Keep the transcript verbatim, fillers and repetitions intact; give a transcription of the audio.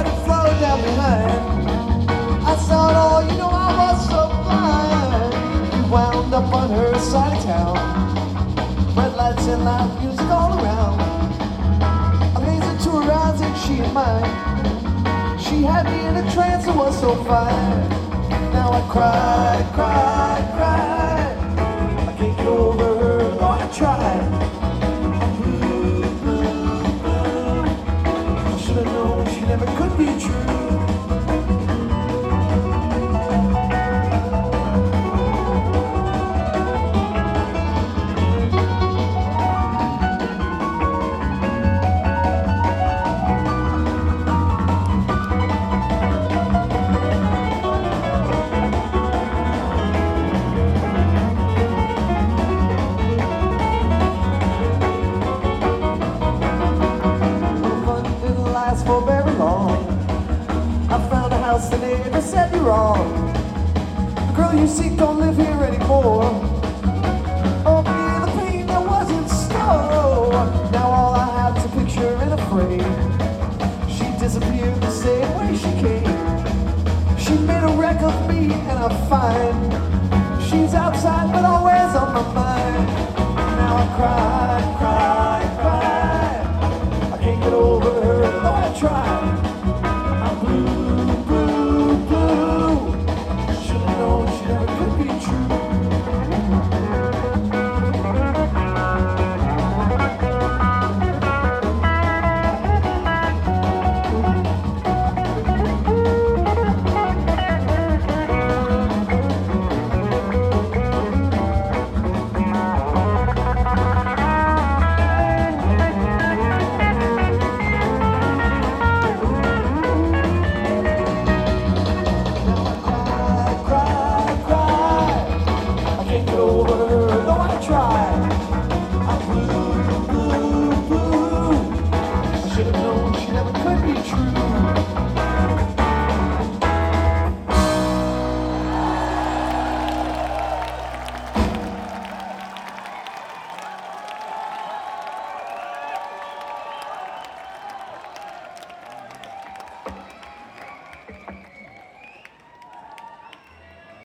let it flow down behind. I saw it all, you know I was so blind. Wound up on her side of town, red lights and loud music all around. Amazing to her eyes and she and mine. She had me in a trance, it was so fine. Now I cry, cry, cry. I can't get over her, though I try. Should've known she never could be true. For very long, I found a house the neighbor said you're wrong. The girl you seek don't live here anymore. Oh, me, the pain that was in store. Now all I have is a picture in a frame. She disappeared the same way she came. She made a wreck of me and I'm fine. She's outside but always on my mind. Now I cry, cry, cry. I can't get over her. I tried. I'm blue, blue, blue. Should've known she never could be true. Should've known she never could be true.